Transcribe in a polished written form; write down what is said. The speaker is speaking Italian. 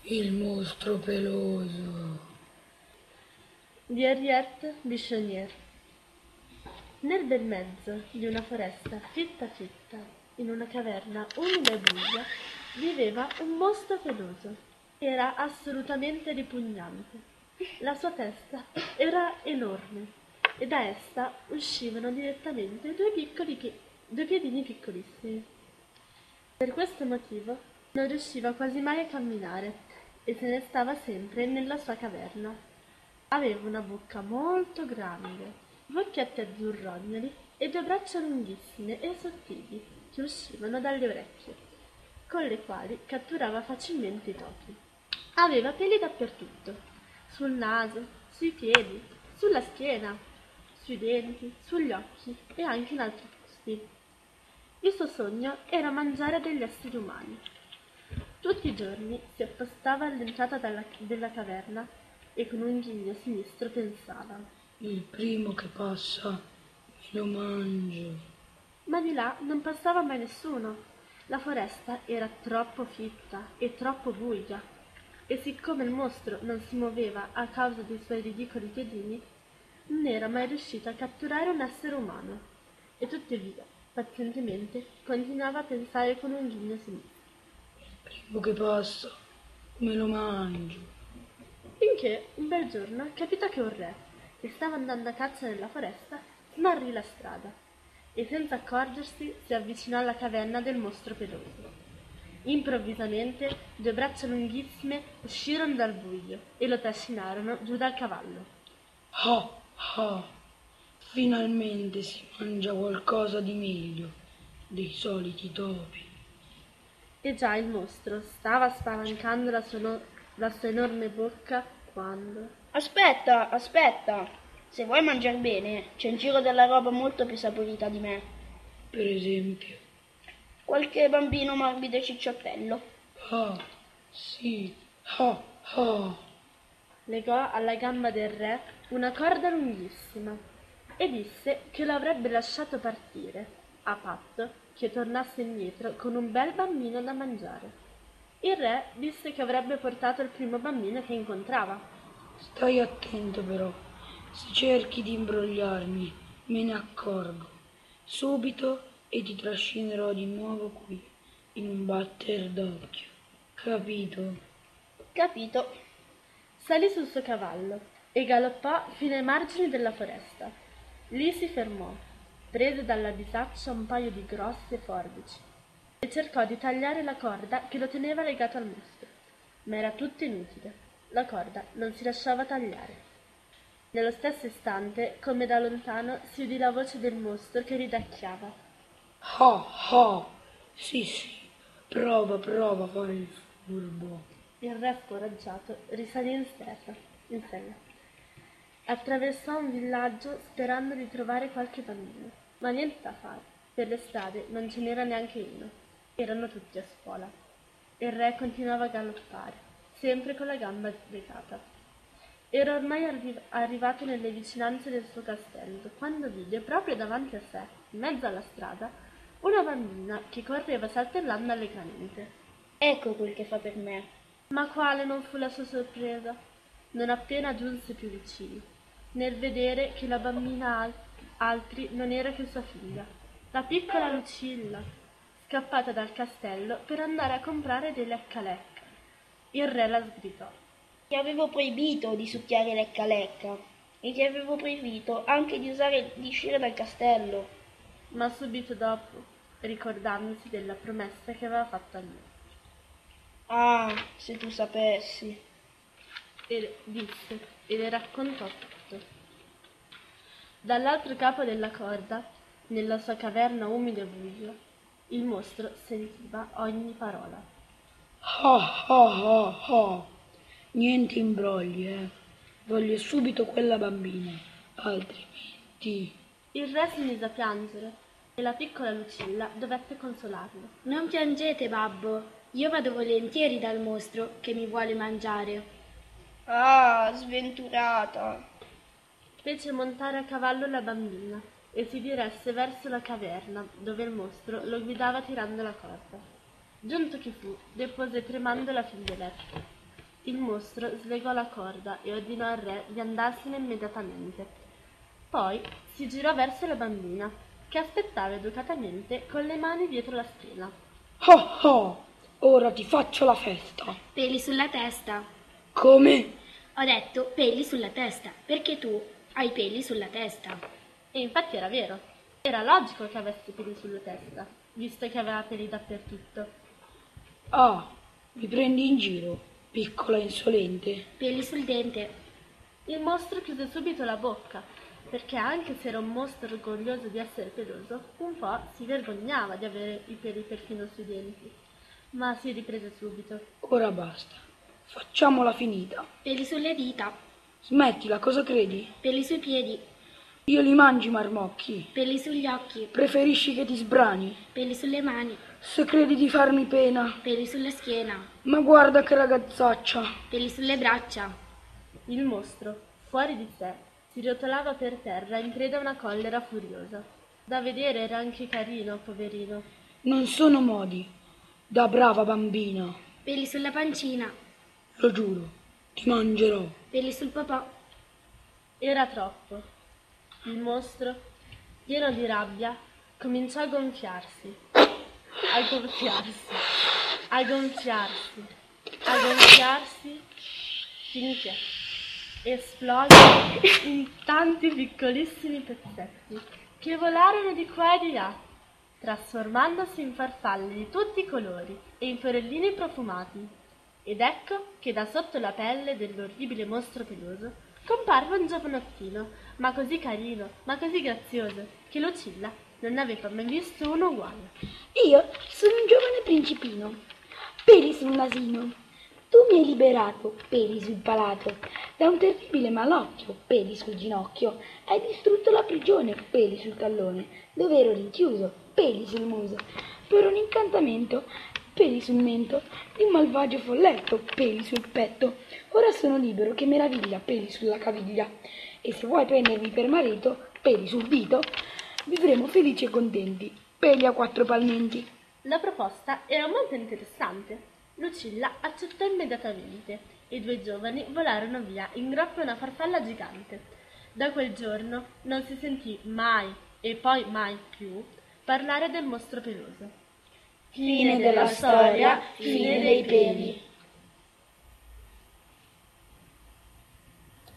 Il mostro peloso di Henriette Bichonnier. Nel bel mezzo di una foresta fitta fitta, in una caverna umida e buia, viveva un mostro peloso. Era assolutamente ripugnante. La sua testa era enorme e da essa uscivano direttamente due piedini piccolissimi. Per questo motivo non riusciva quasi mai a camminare e se ne stava sempre nella sua caverna. Aveva una bocca molto grande, due occhietti azzurrognoli e due braccia lunghissime e sottili che uscivano dalle orecchie, con le quali catturava facilmente i topi. Aveva peli dappertutto, sul naso, sui piedi, sulla schiena, sui denti, sugli occhi e anche in altri posti. Il suo sogno era mangiare degli esseri umani. Tutti i giorni si appostava all'entrata della caverna e con un ghigno sinistro pensava: il primo che passa me lo mangio. ma di là non passava mai nessuno. La foresta era troppo fitta e troppo buia, e siccome il mostro non si muoveva a causa dei suoi ridicoli piedini, non era mai riuscito a catturare un essere umano, e tuttavia, pazientemente, continuava a pensare con un ghigno sinistro. Il primo che passa me lo mangio. Finché un bel giorno capitò che un re, che stava andando a caccia nella foresta, smarrì la strada e senza accorgersi si avvicinò alla caverna del mostro peloso. Improvvisamente due braccia lunghissime uscirono dal buio e lo trascinarono giù dal cavallo. Ah, ah, finalmente si mangia qualcosa di meglio dei soliti topi. E già il mostro stava spalancando la sua enorme bocca quando... Aspetta, aspetta. Se vuoi mangiare bene, c'è in giro della roba molto più saporita di me. Per esempio. Qualche bambino morbido e cicciottello. Ah, sì, ah, ah. Legò alla gamba del re una corda lunghissima e disse che lo avrebbe lasciato partire, a patto che tornasse indietro con un bel bambino da mangiare. Il re disse che avrebbe portato il primo bambino che incontrava. Stai attento però, se cerchi di imbrogliarmi, me ne accorgo subito e ti trascinerò di nuovo qui, in un batter d'occhio. Capito? Capito? Salì sul suo cavallo e galoppò fino ai margini della foresta. Lì si fermò, prese dalla bisaccia un paio di grosse forbici e cercò di tagliare la corda che lo teneva legato al mostro, ma era tutto inutile. La corda non si lasciava tagliare. Nello stesso istante, come da lontano, si udì la voce del mostro che ridacchiava. Ah, ah, sì, prova a fare il furbo. Il re scoraggiato risalì in sella. Attraversò un villaggio sperando di trovare qualche bambino, ma niente da fare. Per le strade non ce n'era neanche uno. Erano tutti a scuola. Il re continuava a galoppare, sempre con la gamba legata. Era ormai arrivato nelle vicinanze del suo castello, quando vide proprio davanti a sé, in mezzo alla strada, una bambina che correva saltellando allegramente. Ecco quel che fa per me. Ma quale non fu la sua sorpresa, non appena giunse più vicino, nel vedere che la bambina altri non era che sua figlia, la piccola Lucilla, scappata dal castello per andare a comprare dei lecca-lecca. Il re la sgridò. Ti avevo proibito di succhiare lecca lecca e ti avevo proibito anche di uscire dal castello. Ma subito dopo, ricordandosi della promessa che aveva fatto al re, Ah, se tu sapessi. disse e le raccontò tutto. Dall'altro capo della corda, nella sua caverna umida e buia, il mostro sentiva ogni parola. Ah, ah, ah, ah. Niente imbrogli, Voglio subito quella bambina, altrimenti... Il re si mise a piangere e la piccola Lucilla dovette consolarlo. Non piangete, babbo, io vado volentieri dal mostro che mi vuole mangiare. Ah, sventurata. Fece montare a cavallo la bambina e si diresse verso la caverna dove il mostro lo guidava tirando la corda. Giunto che fu, depose tremando la figlioletta. Il mostro slegò la corda e ordinò al re di andarsene immediatamente. Poi si girò verso la bambina, che aspettava educatamente con le mani dietro la schiena. Oh oh, ora ti faccio la festa. Peli sulla testa. Come? Ho detto peli sulla testa, perché tu hai peli sulla testa. E infatti era vero. Era logico che avesse peli sulla testa, visto che aveva peli dappertutto. Ah, mi prendi in giro, piccola insolente. Peli sul dente. Il mostro chiuse subito la bocca, perché anche se era un mostro orgoglioso di essere peloso, un po' si vergognava di avere i peli perfino sui denti. Ma si riprese subito. Ora basta, facciamola finita. Peli sulle dita. Smettila, cosa credi? Peli sui piedi. Io li mangi i marmocchi. Peli sugli occhi. Preferisci che ti sbrani? Peli sulle mani. Se credi di farmi pena. Peli sulla schiena. Ma guarda che ragazzaccia. Peli sulle braccia. Il mostro, fuori di sé, si rotolava per terra in preda a una collera furiosa. Da vedere era anche carino, poverino. Non sono modi. Da brava bambina. Peli sulla pancina. Lo giuro, ti mangerò. Peli sul popò. Era troppo. Il mostro, pieno di rabbia, cominciò a gonfiarsi, finché esplose in tanti piccolissimi pezzetti che volarono di qua e di là, trasformandosi in farfalle di tutti i colori e in fiorellini profumati. Ed ecco che da sotto la pelle dell'orribile mostro peloso comparve un giovanottino, ma così carino, ma così grazioso, che Lucilla non ne aveva mai visto uno uguale. Io sono un giovane principino. Peli sul nasino. Tu mi hai liberato, peli sul palato, da un terribile malocchio, peli sul ginocchio. Hai distrutto la prigione, peli sul tallone, dove ero rinchiuso, peli sul muso. Per un incantamento, peli sul mento, di un malvagio folletto, peli sul petto. Ora sono libero, che meraviglia, peli sulla caviglia. E se vuoi prendermi per marito, peli sul dito, vivremo felici e contenti, peli a 4 palmenti. La proposta era molto interessante. Lucilla accettò immediatamente e i due giovani volarono via in groppa a una farfalla gigante. Da quel giorno non si sentì mai e poi mai più parlare del mostro peloso. Fine della storia, fine dei peli.